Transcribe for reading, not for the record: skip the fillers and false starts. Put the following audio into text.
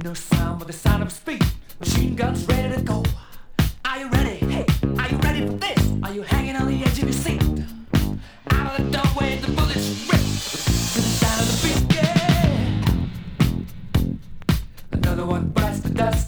No sound but the sound of speed. Machine guns ready to go. Are you ready? Hey, are you ready for this? Are you hanging on the edge of your seat? Out of the doorway, the bullets rip to the sound of the beat. Yeah. Another one bites the dust.